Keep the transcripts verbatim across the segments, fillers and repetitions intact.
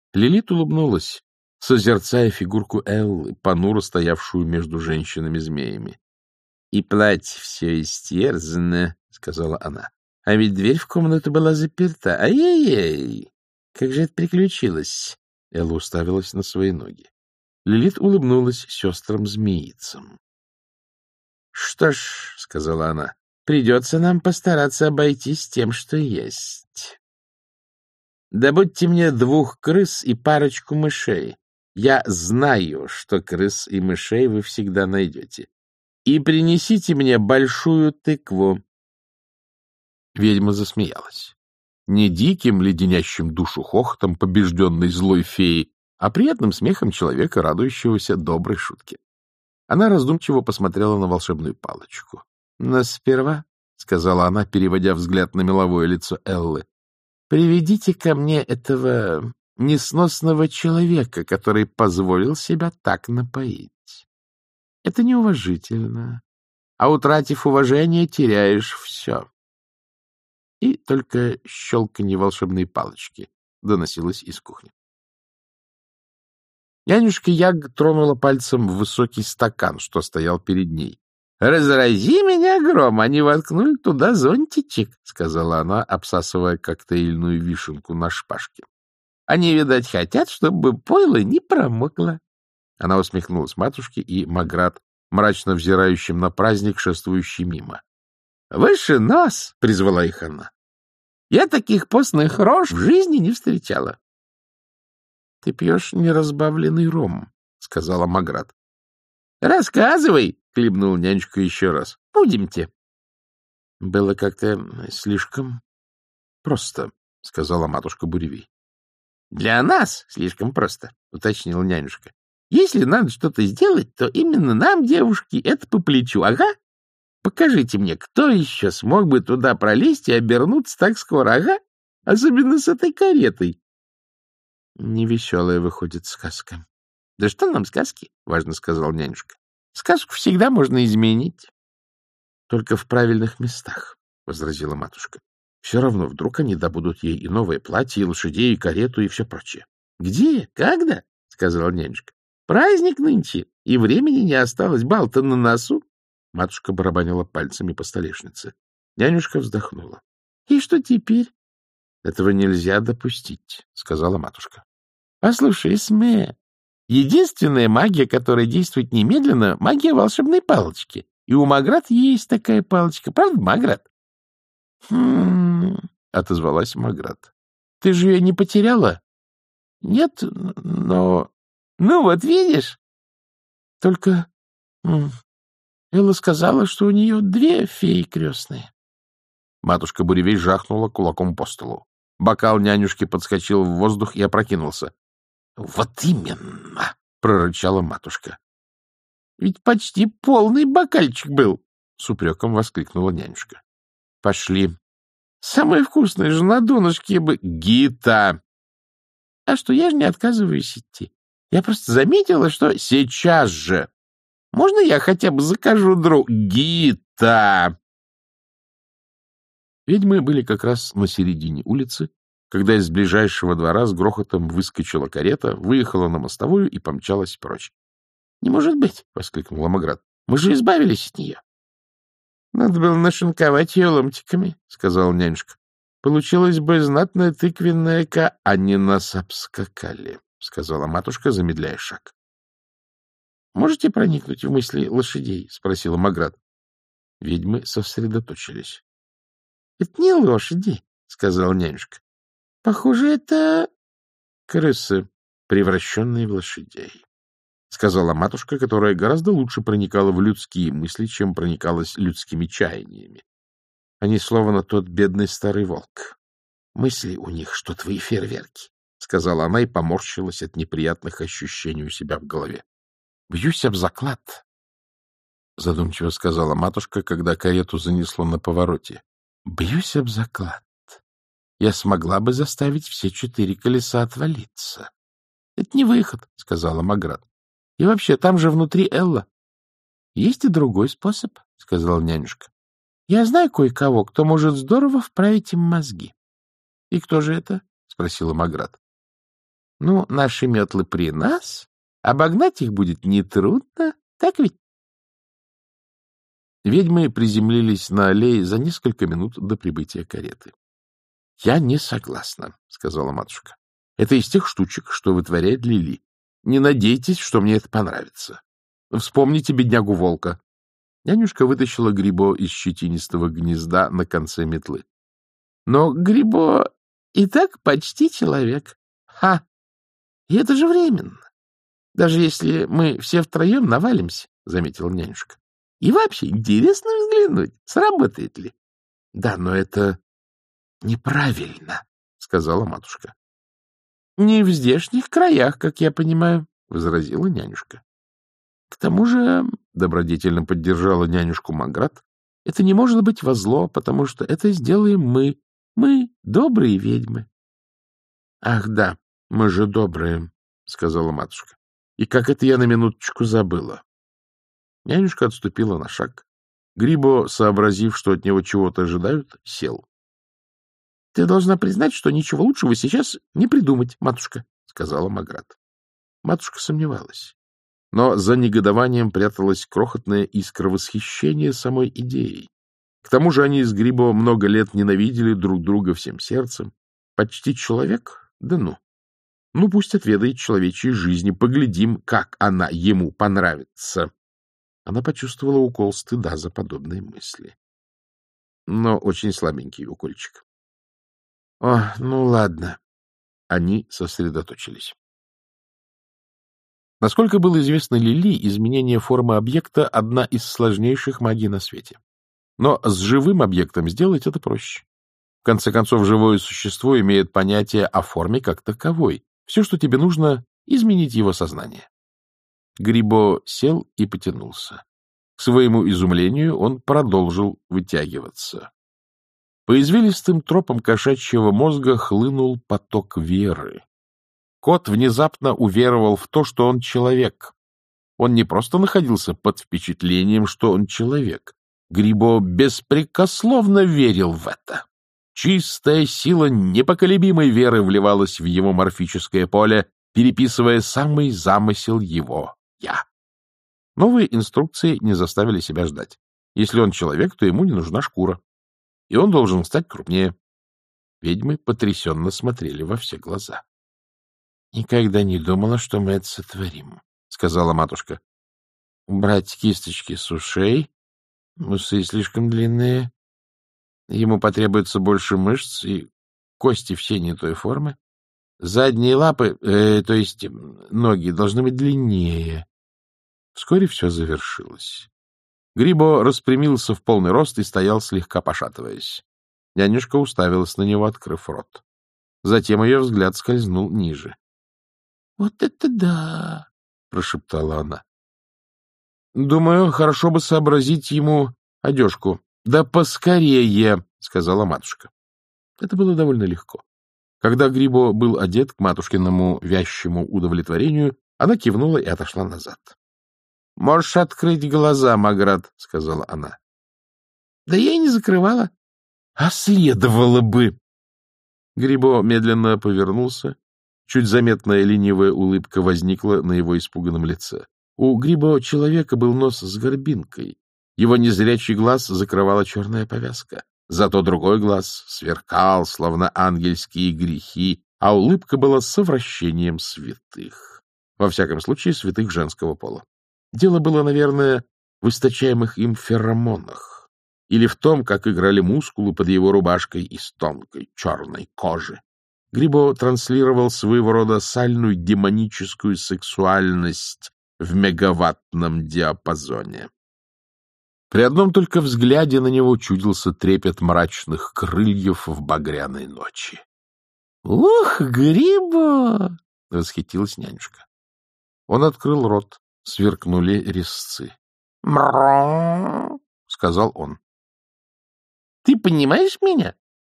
Лилит улыбнулась, созерцая фигурку Эллы, понуро стоявшую между женщинами-змеями. — И платье все истерзано, — сказала она. — А ведь дверь в комнату была заперта. Ай-яй-яй! Как же это приключилось? Элла уставилась на свои ноги. Лилит улыбнулась сестрам-змеицам. — Что ж, — сказала она, — придется нам постараться обойтись тем, что есть. Добудьте мне двух крыс и парочку мышей. Я знаю, что крыс и мышей вы всегда найдете. И принесите мне большую тыкву. Ведьма засмеялась. Не диким, леденящим душу хохотом побежденной злой феи, а приятным смехом человека, радующегося доброй шутке. Она раздумчиво посмотрела на волшебную палочку. — Но сперва, — сказала она, переводя взгляд на меловое лицо Эллы, — приведите ко мне этого несносного человека, который позволил себя так напоить. Это неуважительно. А утратив уважение, теряешь все. И только щелканье волшебной палочки доносилось из кухни. Нянюшка Яг тронула пальцем в высокий стакан, что стоял перед ней. — Разрази меня гром, они воткнули туда зонтичек, — сказала она, обсасывая коктейльную вишенку на шпажке. — Они, видать, хотят, чтобы пойло не промокло. Она усмехнулась матушке и Маград, мрачно взирающим на праздник, шествующий мимо. — Выше нос! — призвала их она. — Я таких постных рож в жизни не встречала. — Ты пьешь неразбавленный ром, — сказала Маград. — Рассказывай! — хлебнул нянюшка еще раз. — Будемте. — Было как-то слишком просто, — сказала матушка Буревей. — Для нас слишком просто, — уточнил нянюшка. — Если надо что-то сделать, то именно нам, девушки, это по плечу. Ага. Покажите мне, кто еще смог бы туда пролезть и обернуться так скоро, ага? Особенно с этой каретой. Невеселая выходит сказка. — Да что нам сказки? — важно сказал нянюшка. — Сказку всегда можно изменить. — Только в правильных местах, — возразила матушка. — Все равно вдруг они добудут ей и новое платье, и лошадей, и карету, и все прочее. — Где? Когда? — сказал нянюшка. — Праздник нынче, и времени не осталось, бал-то на носу. Матушка барабанила пальцами по столешнице. Нянюшка вздохнула. — И что теперь? — Этого нельзя допустить, — сказала матушка. — Послушай, Эсме, единственная магия, которая действует немедленно, — магия волшебной палочки. И у Маград есть такая палочка. Правда, Маград? — Хм... — отозвалась Маград. — Ты же ее не потеряла? — Нет, но... — Ну вот, видишь? — Только... Элла сказала, что у нее две феи крестные. Матушка Буревей жахнула кулаком по столу. Бокал нянюшки подскочил в воздух и опрокинулся. — Вот именно! — прорычала матушка. — Ведь почти полный бокальчик был! — с упреком воскликнула нянюшка. — Пошли. — Самое вкусное же на донышке бы... — Гита! — А что, я же не отказываюсь идти. Я просто заметила, что... — Сейчас же! Можно я хотя бы закажу друг? Гита! Ведьмы были как раз на середине улицы, когда из ближайшего двора с грохотом выскочила карета, выехала на мостовую и помчалась прочь. — Не может быть! — воскликнула Маград. — Мы же избавились от нее. — Надо было нашинковать ее ломтиками, — сказал нянюшка. — Получилась бы знатная тыквенная ка... — Они нас обскакали, — сказала матушка, замедляя шаг. — Можете проникнуть в мысли лошадей? — спросила Маград. Ведьмы сосредоточились. — Это не лошади, — сказал нянюшка. — Похоже, это крысы, превращенные в лошадей, — сказала матушка, которая гораздо лучше проникала в людские мысли, чем проникалась людскими чаяниями. Они словно тот бедный старый волк. Мысли у них, что твои фейерверки, — сказала она и поморщилась от неприятных ощущений у себя в голове. — Бьюсь об заклад, — задумчиво сказала матушка, когда карету занесло на повороте. — Бьюсь об заклад. Я смогла бы заставить все четыре колеса отвалиться. — Это не выход, — сказала Маград. — И вообще, там же внутри Элла. — Есть и другой способ, — сказала нянюшка. — Я знаю кое-кого, кто может здорово вправить им мозги. — И кто же это? — спросила Маград. — Ну, наши метлы при нас, обогнать их будет нетрудно, так ведь? Ведьмы приземлились на аллее за несколько минут до прибытия кареты. — Я не согласна, — сказала матушка. — Это из тех штучек, что вытворяет Лили. Не надейтесь, что мне это понравится. Вспомните беднягу волка. Нянюшка вытащила Грибо из щетинистого гнезда на конце метлы. — Но Грибо и так почти человек. Ха! И это же временно. Даже если мы все втроем навалимся, — заметила нянюшка. — И вообще интересно взглянуть, сработает ли. — Да, но это неправильно, — сказала матушка. — Не в здешних краях, как я понимаю, — возразила нянюшка. — К тому же, — добродетельно поддержала нянюшку Маград, — это не может быть во зло, потому что это сделаем мы. Мы добрые ведьмы. — Ах да, мы же добрые, — сказала матушка. — И как это я на минуточку забыла. Нянюшка отступила на шаг. Грибо, сообразив, что от него чего-то ожидают, сел. — Ты должна признать, что ничего лучшего сейчас не придумать, матушка, — сказала Маград. Матушка сомневалась. Но за негодованием пряталась крохотная искра восхищения самой идеей. К тому же они с Грибо много лет ненавидели друг друга всем сердцем. Почти человек? Да ну. Ну, пусть отведает человечьей жизни. Поглядим, как она ему понравится. Она почувствовала укол стыда за подобные мысли. Но очень слабенький укольчик. О, ну ладно. Они сосредоточились. Насколько было известно Лили, изменение формы объекта — одна из сложнейших магий на свете. Но с живым объектом сделать это проще. В конце концов, живое существо имеет понятие о форме как таковой. Все, что тебе нужно, — изменить его сознание. Грибо сел и потянулся. К своему изумлению он продолжил вытягиваться. По извилистым тропам кошачьего мозга хлынул поток веры. Кот внезапно уверовал в то, что он человек. Он не просто находился под впечатлением, что он человек. Грибо беспрекословно верил в это. Чистая сила непоколебимой веры вливалась в его морфическое поле, переписывая самый замысел его «я». Новые инструкции не заставили себя ждать. Если он человек, то ему не нужна шкура. И он должен стать крупнее. Ведьмы потрясенно смотрели во все глаза. — Никогда не думала, что мы это сотворим, — сказала матушка. — Убрать кисточки с ушей, усы слишком длинные, ему потребуется больше мышц и кости все не той формы. Задние лапы, э, то есть ноги, должны быть длиннее. Вскоре все завершилось. Грибо распрямился в полный рост и стоял, слегка пошатываясь. Нянюшка уставилась на него, открыв рот. Затем ее взгляд скользнул ниже. — Вот это да! — прошептала она. — Думаю, хорошо бы сообразить ему одежку. — Да поскорее! — сказала матушка. Это было довольно легко. Когда Грибо был одет к матушкиному вязчему удовлетворению, она кивнула и отошла назад. — Можешь открыть глаза, Маград, — сказала она. — Да я и не закрывала. — А следовало бы! Грибо медленно повернулся. Чуть заметная ленивая улыбка возникла на его испуганном лице. У Грибо человека был нос с горбинкой. Его незрячий глаз закрывала черная повязка. Зато другой глаз сверкал, словно ангельские грехи, а улыбка была совращением святых. Во всяком случае, святых женского пола. Дело было, наверное, в источаемых им феромонах или в том, как играли мускулы под его рубашкой из тонкой черной кожи. Грибо транслировал своего рода сальную демоническую сексуальность в мегаваттном диапазоне. При одном только взгляде на него чудился трепет мрачных крыльев в багряной ночи. — Ух, Грибо! — восхитилась нянюшка. Он открыл рот, сверкнули резцы. — Мрррр! — сказал он. — Ты понимаешь меня?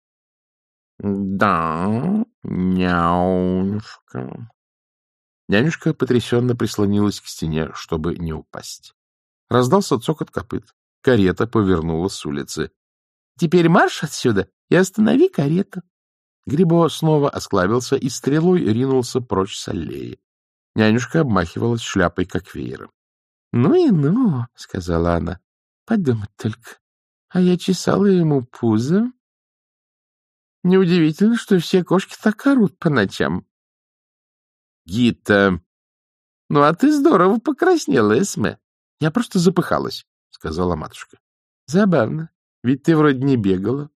— Да, нянюшка. Нянюшка потрясенно прислонилась к стене, чтобы не упасть. Раздался цокот копыт. Карета повернула с улицы. — Теперь марш отсюда и останови карету. Грибо снова осклабился и стрелой ринулся прочь с аллеи. Нянюшка обмахивалась шляпой, как веером. — Ну и ну, — сказала она, — подумать только. А я чесала ему пузо. Неудивительно, что все кошки так орут по ночам. — Гита! — Ну, а ты здорово покраснела, Эсме. — Я просто запыхалась, — сказала матушка. — Забавно, ведь ты вроде не бегала.